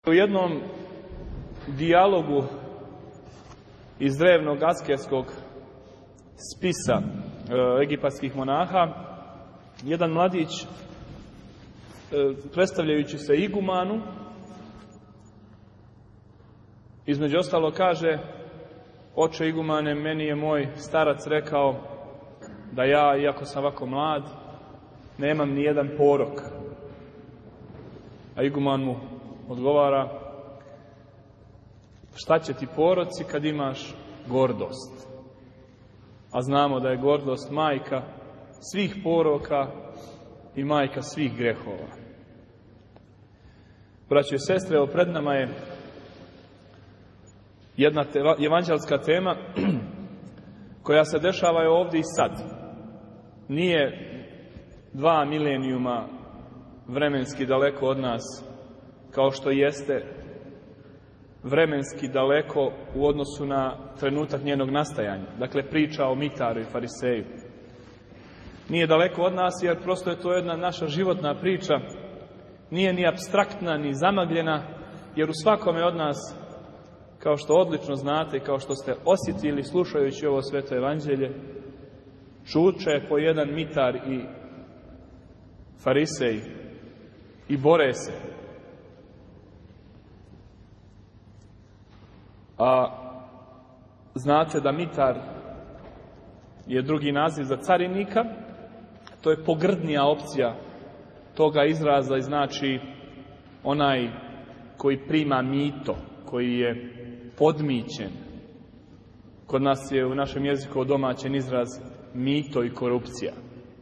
U jednom dijalogu iz drevnog asketskog spisa egipatskih monaha, jedan mladić, predstavljajući se igumanu, između ostalo kaže: oče igumane, meni je moj starac rekao da ja, iako sam ovako mlad, nemam ni jedan porok. A iguman mu odgovara: šta će ti poroci kad imaš gordost? A znamo da je gordost majka svih poroka i majka svih grehova. Braćo i sestre, evo pred nama je jedna evanđelska tema koja se dešava ovdje i sad. Nije 2 milenijuma vremenski daleko od nas, kao što jeste vremenski daleko u odnosu na trenutak njenog nastajanja. Dakle, priča o Mitaru i Fariseju. Nije daleko od nas, jer prosto je to jedna naša životna priča. Nije ni apstraktna, ni zamagljena, jer u svakome od nas, kao što odlično znate i kao što ste osjetili slušajući ovo sveto evanđelje, čuče po jedan Mitar i Farisej i bore se. A znate da Mitar je drugi naziv za carinika. To je pogrdnija opcija toga izraza i znači onaj koji prima mito, koji je podmićen. Kod nas je u našem jeziku odomaćen izraz mito i korupcija.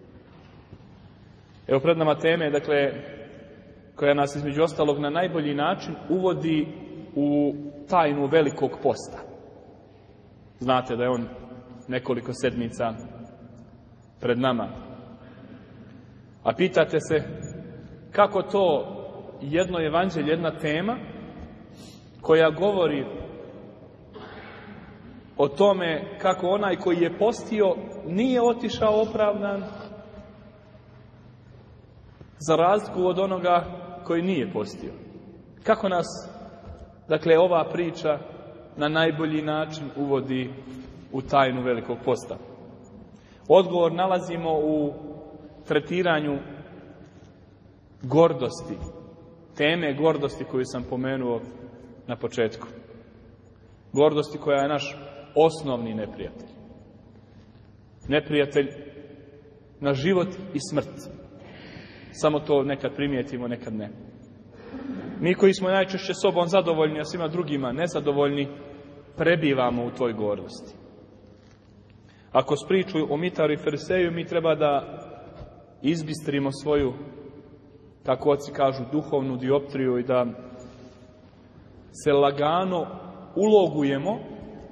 Evo pred nama teme, dakle, koja nas između ostalog na najbolji način uvodi u tajnu velikog posta. Znate da je on nekoliko sedmica pred nama. A pitate se kako to jedno evanđelje, jedna tema koja govori o tome kako onaj koji je postio nije otišao opravdan, za razliku od onoga koji nije postio. Kako nas, dakle, ova priča na najbolji način uvodi u tajnu velikog posta? Odgovor nalazimo u tretiranju gordosti, teme gordosti koju sam pomenuo na početku. Gordosti koja je naš osnovni neprijatelj. Neprijatelj na život i smrt. Samo to nekad primijetimo, nekad ne. Mi koji smo najčešće sobom zadovoljni, a svima drugima nezadovoljni, prebivamo u toj gordosti. Ako s priču o Mitaru i Fariseju, mi treba da izbistrimo svoju, tako oci kažu, duhovnu dioptriju i da se lagano ulogujemo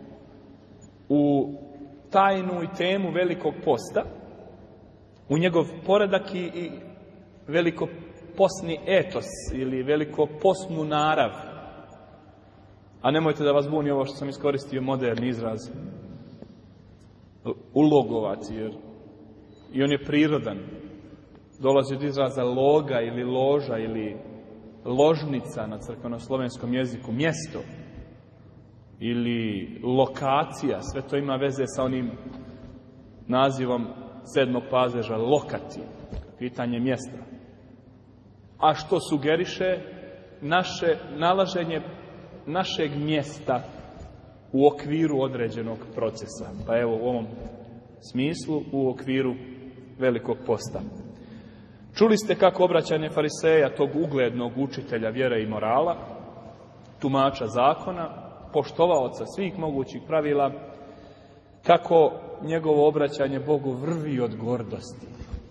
u tajnu i temu velikog posta, u njegov poredak i velikopostni etos ili velikopostnu narav. A nemojte da vas buni ovo što sam iskoristio moderni izraz ulogovac, jer i on je prirodan. Dolazi od izraza loga ili loža ili ložnica na crkvenoslovenskom jeziku, mjesto ili lokacija. Sve to ima veze sa onim nazivom 7. padeža, lokati, pitanje mjesta. A što sugeriše naše nalaženje našeg mjesta u okviru određenog procesa. Pa evo u ovom smislu u okviru velikog posta. Čuli ste kako obraćanje Fariseja, tog uglednog učitelja vjere i morala, tumača zakona, poštovaoca svih mogućih pravila, kako njegovo obraćanje Bogu vrvi od gordosti.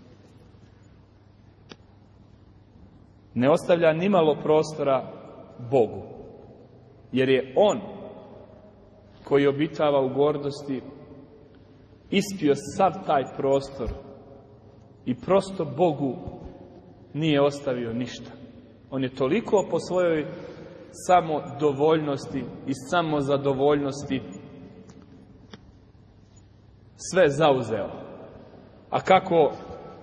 Ne ostavlja nimalo prostora Bogu, jer je on koji obitava u gordosti ispio sav taj prostor i prosto Bogu nije ostavio ništa. On je toliko po svojoj samodovoljnosti i samozadovoljnosti sve zauzeo. A kako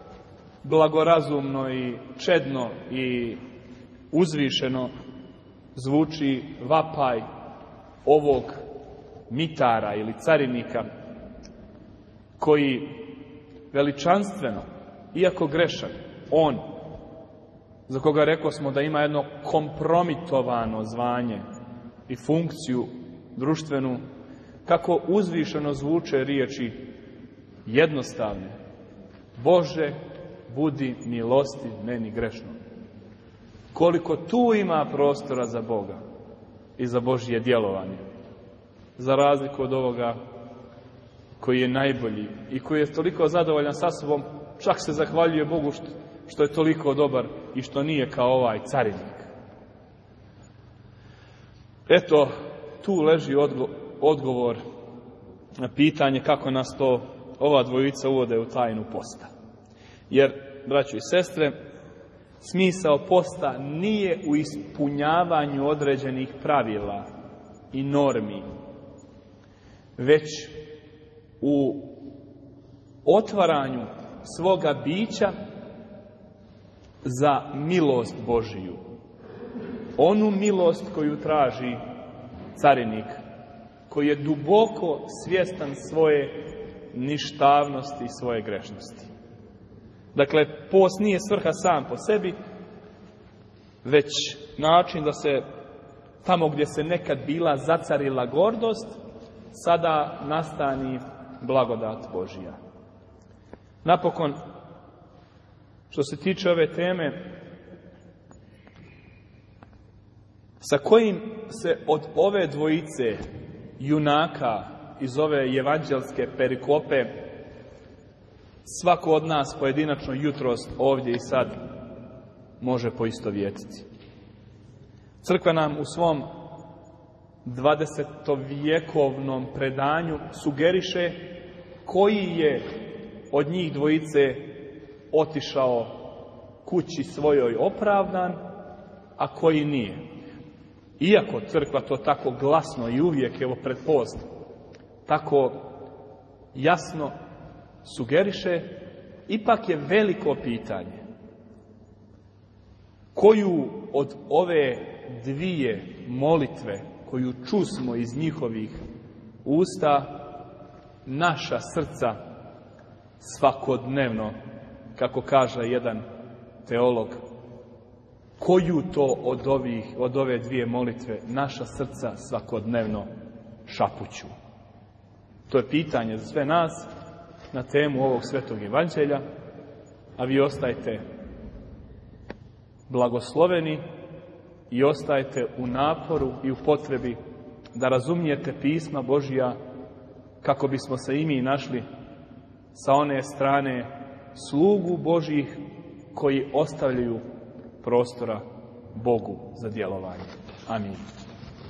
blagorazumno i čedno i uzvišeno zvuči vapaj ovog mitara ili carinika koji veličanstveno, iako grešan, on, za koga rekao smo da ima jedno kompromitovano zvanje i funkciju društvenu, kako uzvišeno zvuče riječi jednostavne: Bože, budi milostiv meni grešnom. Koliko tu ima prostora za Boga i za Božje djelovanje, za razliku od ovoga koji je najbolji i koji je toliko zadovoljan sa sobom, čak se zahvaljuje Bogu što je toliko dobar i što nije kao ovaj carinik. Eto, tu leži odgovor na pitanje kako nas to ova dvojica uvode u tajnu posta. Jer, braćo i sestre, smisao posta nije u ispunjavanju određenih pravila i normi, već u otvaranju svoga bića za milost Božiju. Onu milost koju traži carinik, koji je duboko svjestan svoje ništavnosti i svoje grešnosti. Dakle, post nije svrha sam po sebi, već način da se tamo gdje se nekad bila zacarila gordost, sada nastani blagodat Božja. Napokon, što se tiče ove teme, sa kojim se od ove dvojice junaka iz ove evanđelske perikope svako od nas pojedinačno jutros ovdje i sad može poistovjetiti. Crkva nam u svom 20-vjekovnom predanju sugeriše koji je od njih dvojice otišao kući svojoj opravdan, a koji nije. Iako crkva to tako glasno i uvijek, evo pred post, tako jasno sugeriše, ipak je veliko pitanje koju od ove dvije molitve koju čusmo iz njihovih usta naša srca svakodnevno, kako kaže jedan teolog, koju to od ove dvije molitve naša srca svakodnevno šapuću? To je pitanje za sve nas na temu ovog svetog evanđelja, a vi ostajte blagosloveni i ostajte u naporu i u potrebi da razumijete pisma Božja kako bismo se i mi našli sa one strane slugu Božjih koji ostavljaju prostora Bogu za djelovanje. Amin.